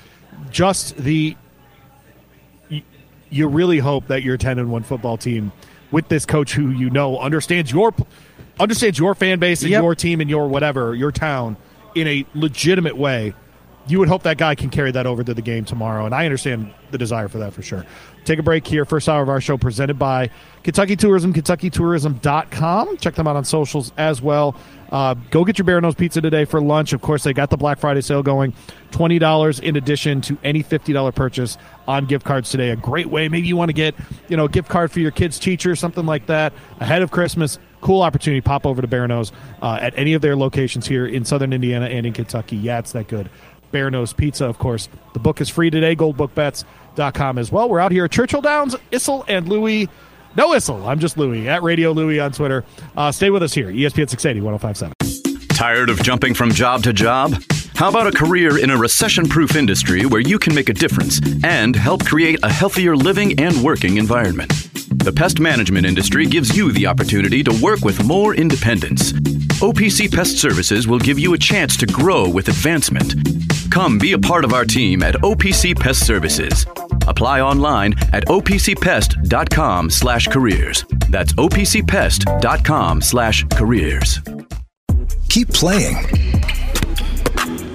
You really hope that your 10-1 football team with this coach who understands your fan base and your team and your whatever, your town, in a legitimate way. You would hope that guy can carry that over to the game tomorrow, and I understand the desire for that for sure. Take a break here. First hour of our show presented by Kentucky Tourism, KentuckyTourism.com. Check them out on socials as well. Go get your Bear Nose Pizza today for lunch. Of course, they got the Black Friday sale going. $20 in addition to any $50 purchase on gift cards today. A great way. Maybe you want to get a gift card for your kid's teacher, something like that, ahead of Christmas. Cool opportunity. Pop over to Bear Nose at any of their locations here in Southern Indiana and in Kentucky. Yeah, it's that good. Bear Nose Pizza, of course. The book is free today, goldbookbets.com as well. We're out here at Churchill Downs, Issel and Louie. No Issel, I'm just Louie, at Radio Louie on Twitter. Stay with us here, ESPN 680, 105.7. Tired of jumping from job to job? How about a career in a recession-proof industry where you can make a difference and help create a healthier living and working environment? The pest management industry gives you the opportunity to work with more independence. OPC Pest Services will give you a chance to grow with advancement. Come be a part of our team at OPC Pest Services. Apply online at opcpest.com/careers. That's opcpest.com/careers. Keep playing.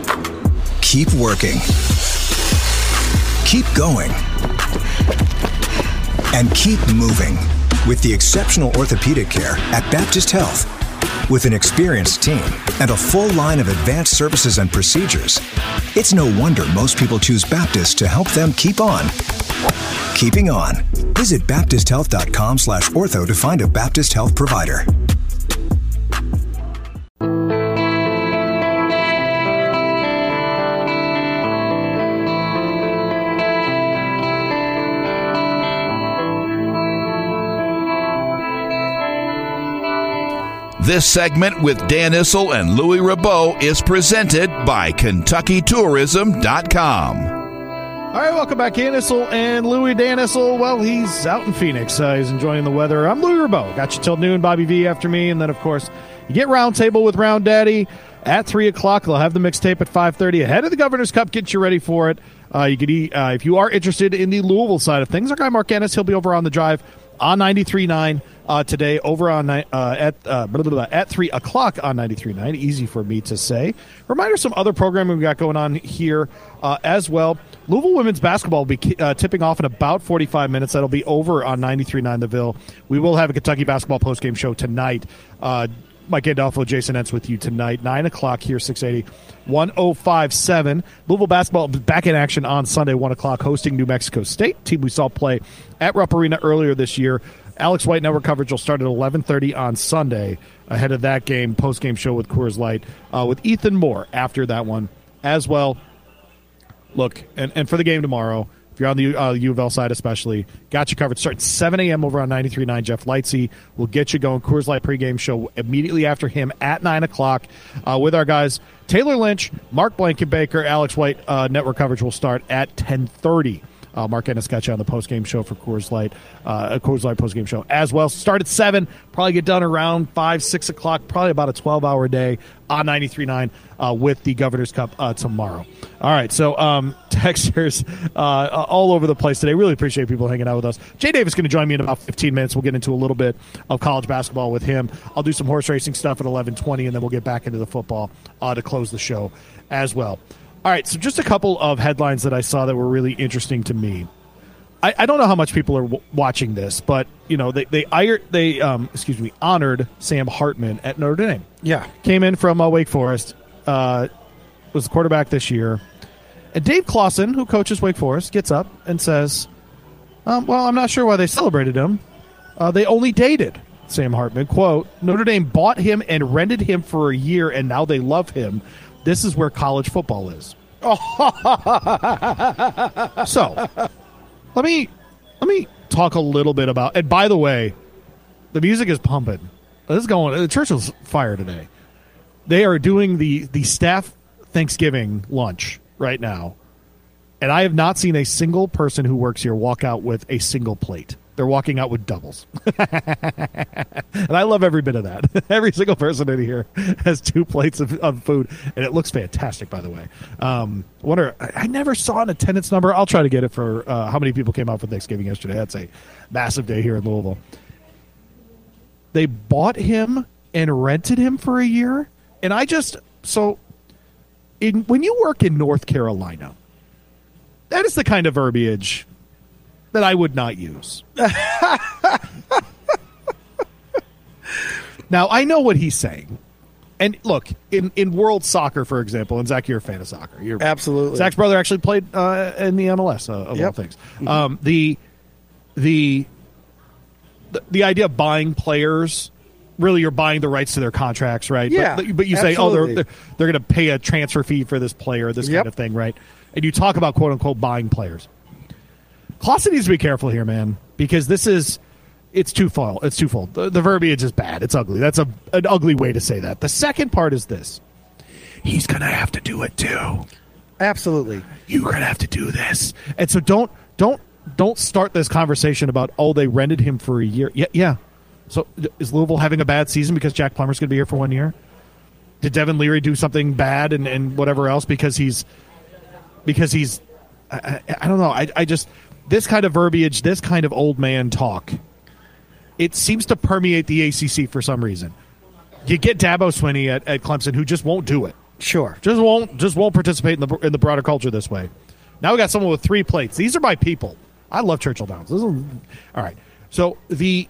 Keep working. Keep going. and keep moving with the exceptional orthopedic care at Baptist Health. With an experienced team and a full line of advanced services and procedures, it's no wonder most people choose Baptist to help them keep on keeping on. Visit baptisthealth.com/ortho to find a Baptist Health provider. This segment with Dan Issel and Louis Rabeau is presented by KentuckyTourism.com. All right, welcome back in, Issel and Louis. Dan Issel, well, he's out in Phoenix. He's enjoying the weather. I'm Louis Rabeau. Got you till noon. Bobby V after me. And then, of course, you get Roundtable with Round Daddy at 3 o'clock. They'll have the mixtape at 5:30 ahead of the Governor's Cup. Get you ready for it. You could if you are interested in the Louisville side of things, our guy Mark Ennis, he'll be over on the drive on 93.9 today, over on at 3 o'clock on 93.9. Easy for me to say. Reminder, some other programming we got going on here as well. Louisville women's basketball will be tipping off in about 45 minutes. That'll be over on 93.9 The Ville. We will have a Kentucky basketball postgame show tonight. Mike Gandolfo, Jason Entz with you tonight, 9 o'clock here, 680, 105.7. Louisville basketball back in action on Sunday, 1 o'clock, hosting New Mexico State, team we saw play at Rupp Arena earlier this year. Alex White Network coverage will start at 11:30 on Sunday. Ahead of that game, post-game show with Coors Light with Ethan Moore after that one as well. Look, and for the game tomorrow, if you're on the U of L side especially, got you covered. Starting 7 a.m. over on 93.9. Jeff Lightsey will get you going. Coors Light pregame show immediately after him at 9 o'clock with our guys Taylor Lynch, Mark Blankenbaker. Alex White network coverage will start at 10:30. Mark Ennis got you on the postgame show for Coors Light postgame show as well. Start at 7, probably get done around 5, 6 o'clock, probably about a 12-hour day on 93.9 with the Governor's Cup tomorrow. All right, so texters all over the place today. Really appreciate people hanging out with us. Jay Davis is going to join me in about 15 minutes. We'll get into a little bit of college basketball with him. I'll do some horse racing stuff at 11:20, and then we'll get back into the football to close the show as well. All right, so just a couple of headlines that I saw that were really interesting to me. I don't know how much people are watching this, but you know they honored Sam Hartman at Notre Dame. Yeah, came in from Wake Forest, was the quarterback this year, and Dave Clawson, who coaches Wake Forest, gets up and says, "Well, I'm not sure why they celebrated him. They only dated Sam Hartman." Quote: "Notre Dame bought him and rented him for a year, and now they love him. This is where college football is." So, let me talk a little bit about. And by the way, the music is pumping. This is going. The church is fire today. They are doing the staff Thanksgiving lunch right now, and I have not seen a single person who works here walk out with a single plate. They're walking out with doubles. And I love every bit of that. Every single person in here has 2 plates of food, and it looks fantastic, by the way. I never saw an attendance number. I'll try to get it for how many people came out for Thanksgiving yesterday. That's a massive day here in Louisville. They bought him and rented him for a year, and when you work in North Carolina, that is the kind of verbiage that I would not use. Now, I know what he's saying. And look, in world soccer, for example, and Zach, you're a fan of soccer. Absolutely. Zach's brother actually played in the MLS, of all things. Mm-hmm. The idea of buying players, really you're buying the rights to their contracts, right? Yeah, but you say, they're going to pay a transfer fee for this player, this kind of thing, right? And you talk about, quote-unquote, buying players. Clawson needs to be careful here, man, because it's twofold. It's twofold. The verbiage is bad. It's ugly. That's an ugly way to say that. The second part is this. He's going to have to do it too. Absolutely. You're going to have to do this. And so don't start this conversation about, they rented him for a year. Yeah. So is Louisville having a bad season because Jack Plummer's going to be here for 1 year? Did Devin Leary do something bad and whatever else because he's I don't know. I just, this kind of verbiage, this kind of old man talk, it seems to permeate the ACC for some reason. You get Dabo Swinney at Clemson, who just won't do it. Sure, just won't participate in the broader culture this way. Now we got someone with 3 plates. These are my people. I love Churchill Downs. All right. So the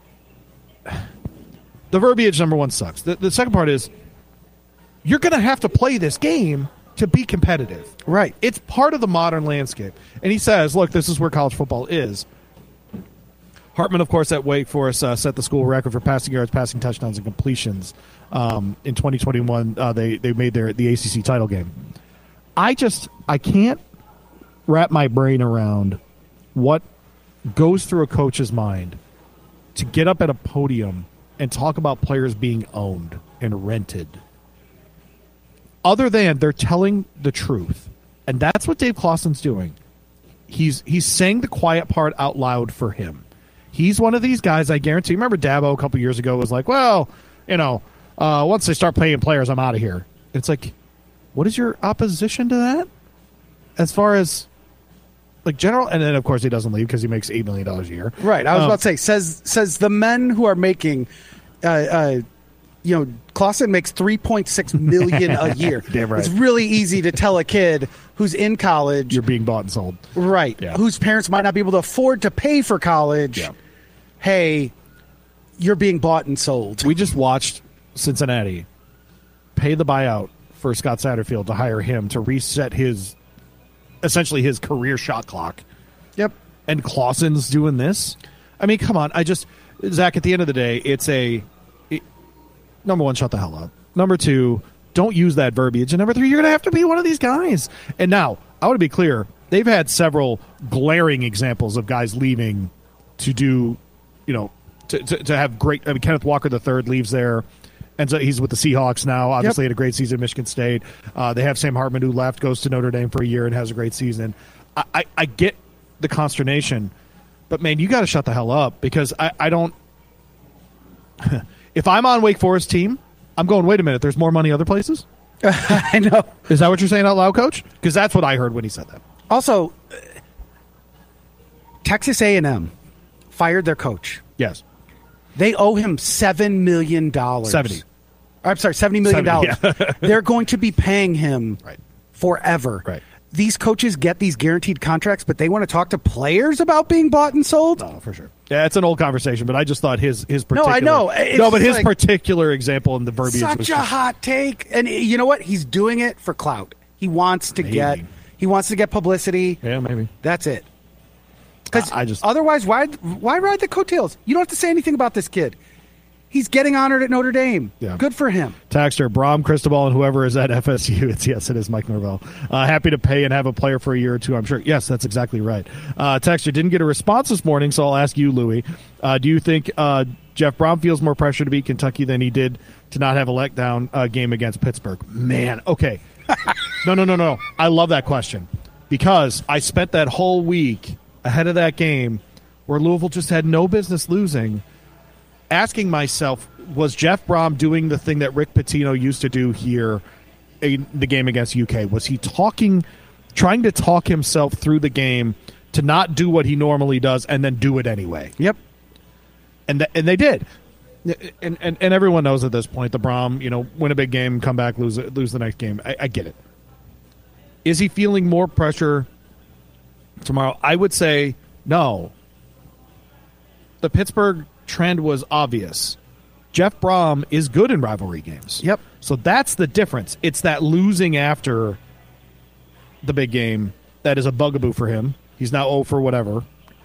verbiage, number one, sucks. The second part is you're going to have to play this game to be competitive. Right. It's part of the modern landscape. And he says, look, this is where college football is. Hartman, of course, at Wake Forest set the school record for passing yards, passing touchdowns, and completions. In 2021, they made the ACC title game. I can't wrap my brain around what goes through a coach's mind to get up at a podium and talk about players being owned and rented. Other than they're telling the truth. And that's what Dave Clawson's doing. He's saying the quiet part out loud for him. He's one of these guys, I guarantee. Remember Dabo a couple years ago was like, well, once they start paying players, I'm out of here. It's like, what is your opposition to that? As far as, like, general, and then, of course, he doesn't leave because he makes $8 million a year. Right. I was about to say, says the men who are making, Clawson makes $3.6 million a year. Damn right. It's really easy to tell a kid who's in college. You're being bought and sold. Right. Yeah. Whose parents might not be able to afford to pay for college. Yeah. Hey, you're being bought and sold. We just watched Cincinnati pay the buyout for Scott Satterfield to hire him to reset essentially his career shot clock. Yep. And Clawson's doing this. I mean, come on. Zach, at the end of the day, number one, shut the hell up. Number two, don't use that verbiage. And number three, you're going to have to be one of these guys. And now, I want to be clear. They've had several glaring examples of guys leaving to do, to have great. I mean, Kenneth Walker III leaves there. And so he's with the Seahawks now. Obviously, had a great season at Michigan State. They have Sam Hartman, who left, goes to Notre Dame for a year and has a great season. I get the consternation, but man, you got to shut the hell up because I don't. If I'm on Wake Forest team, I'm going, wait a minute, there's more money other places? I know. Is that what you're saying out loud, Coach? Because that's what I heard when he said that. Also, Texas A&M fired their coach. Yes. They owe him $7 million. 70. I'm sorry, $70 million. Yeah. They're going to be paying him forever. Right. These coaches get these guaranteed contracts, but they want to talk to players about being bought and sold? Oh, for sure. Yeah, it's an old conversation, but I just thought his particular... No, I know. His particular example in the verbiage was... Such a hot take. And you know what? He's doing it for clout. He wants to get publicity. Yeah, maybe. That's it. Because otherwise, why ride the coattails? You don't have to say anything about this kid. He's getting honored at Notre Dame. Yeah. Good for him. Taxter, Brom, Cristobal, and whoever is at FSU. Yes, it is Mike Norvell. Happy to pay and have a player for a year or two, I'm sure. Yes, that's exactly right. Taxter, didn't get a response this morning, so I'll ask you, Louie. Do you think Jeff Brom feels more pressure to beat Kentucky than he did to not have a letdown game against Pittsburgh? Man, okay. No. I love that question because I spent that whole week ahead of that game where Louisville just had no business losing, asking myself, was Jeff Brom doing the thing that Rick Pitino used to do here in the game against UK? Was he trying to talk himself through the game to not do what he normally does and then do it anyway? Yep. And they did. And everyone knows at this point the Brom, win a big game, come back, lose the next game. I get it. Is he feeling more pressure tomorrow? I would say no. The Pittsburgh trend was obvious. Jeff Brom is good in rivalry games. Yep. So that's the difference. It's that losing after the big game that is a bugaboo for him. He's now 0 for whatever.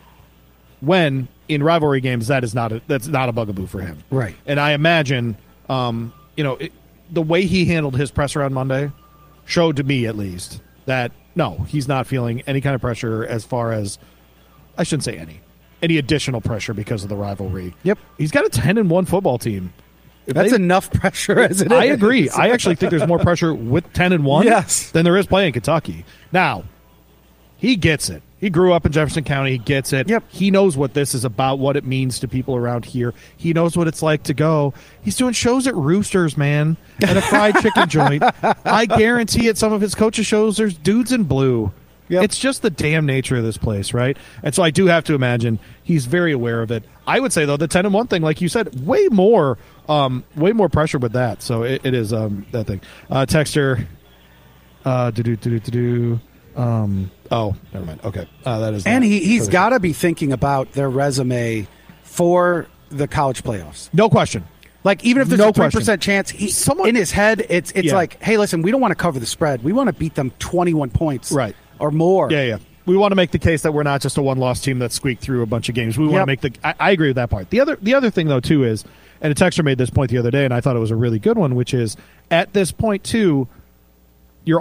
When in rivalry games, that's not a bugaboo for him. Right. And I imagine, the way he handled his presser on Monday showed to me at least that no, he's not feeling any kind of pressure as far as, I shouldn't say any additional pressure because of the rivalry. Yep. He's got a 10-1 football team. That's enough pressure as it is. I agree. I actually think there's more pressure with 10-1 yes. than there is playing Kentucky. Now, he gets it. He grew up in Jefferson County. He gets it. Yep. He knows what this is about, what it means to people around here. He knows what it's like to go. He's doing shows at Roosters, man, at a fried chicken joint. I guarantee at some of his coaches' shows, there's dudes in blue. Yep. It's just the damn nature of this place, right? And so I do have to imagine he's very aware of it. I would say, though, the 10-1 thing, like you said, way more pressure with that. So it is that thing. Texter, Oh, never mind. Okay. That is. And he's got to be thinking about their resume for the college playoffs. No question. Like, even if there's No a 3% question. chance, in his head, it's like, hey, listen, we don't want to cover the spread. We want to beat them 21 points or more. Yeah. We want to make the case that we're not just a one-loss team that squeaked through a bunch of games. We want to make the. I agree with that part. The other thing though too is, and a texter made this point the other day, and I thought it was a really good one, which is at this point too, you're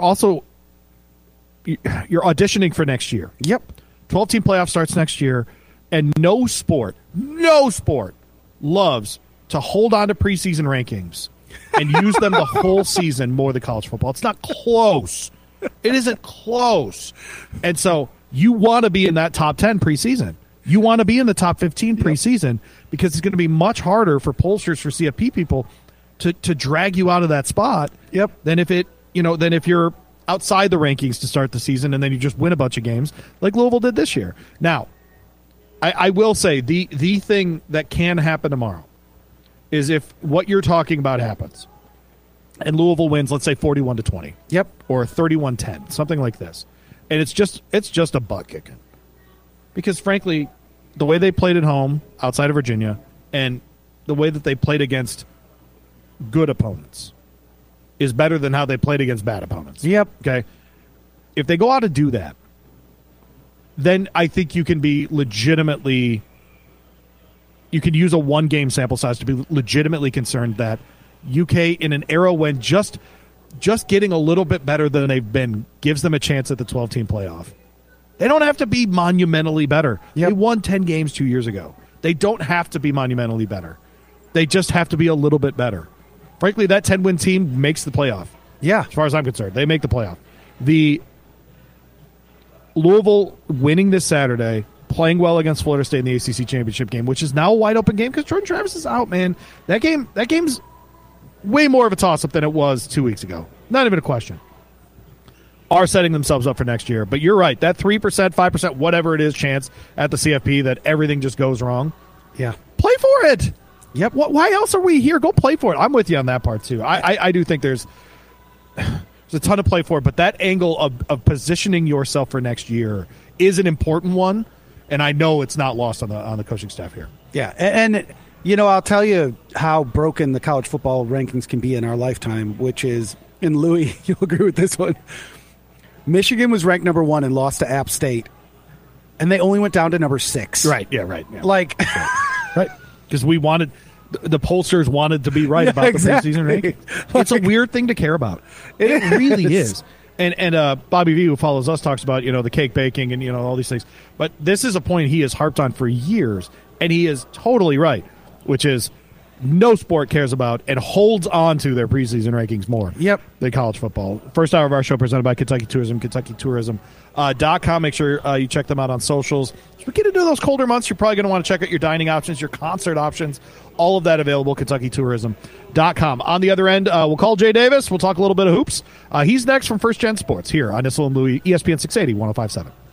auditioning for next year. Yep. 12-team playoff starts next year, and no sport loves to hold on to preseason rankings and use them the whole season more than college football. It's not close. It isn't close. And so you want to be in that top 10 preseason. You want to be in the top 15 preseason because it's going to be much harder for pollsters, for CFP people to drag you out of that spot than if you're outside the rankings to start the season and then you just win a bunch of games like Louisville did this year. Now, I will say the thing that can happen tomorrow is if what you're talking about happens and Louisville wins, let's say 41-20. Yep. Or 31-10, something like this. And it's just a butt kicking. Because frankly, the way they played at home outside of Virginia and the way that they played against good opponents is better than how they played against bad opponents. Yep. Okay. If they go out and do that, then I think you can be legitimately. You can use a one-game sample size to be legitimately concerned that UK, in an era when just getting a little bit better than they've been, gives them a chance at the 12-team playoff. They don't have to be monumentally better. Yep. They won 10 games 2 years ago. They don't have to be monumentally better. They just have to be a little bit better. Frankly, that 10-win team makes the playoff. Yeah. As far as I'm concerned, they make the playoff. The Louisville winning this Saturday, playing well against Florida State in the ACC championship game, which is now a wide open game because Jordan Travis is out, man. That game's way more of a toss-up than it was 2 weeks ago. Not even a question. Are setting themselves up for next year. But you're right. That 3%, 5%, whatever it is chance at the CFP that everything just goes wrong. Yeah. Play for it. Yep. Why else are we here? Go play for it. I'm with you on that part, too. I do think there's a ton to play for, but that angle of positioning yourself for next year is an important one, and I know it's not lost on the coaching staff here. Yeah, and I'll tell you how broken the college football rankings can be in our lifetime, which is, and Louis, you'll agree with this one, Michigan was ranked number 1 and lost to App State, and they only went down to number 6. Right, yeah, right. Yeah. Like, right, because we wanted... The pollsters wanted to be right about the preseason ranking. It's a weird thing to care about. It really is. And Bobby V, who follows us, talks about the cake baking and all these things. But this is a point he has harped on for years, and he is totally right, which is no sport cares about and holds on to their preseason rankings more than college football. First hour of our show presented by Kentucky Tourism, KentuckyTourism.com. Make sure you check them out on socials. As we get into those colder months, you're probably going to want to check out your dining options, your concert options, all of that available, KentuckyTourism.com. On the other end, we'll call Jay Davis. We'll talk a little bit of hoops. He's next from First Gen Sports here on Issel and Louis, ESPN 680, 105.7.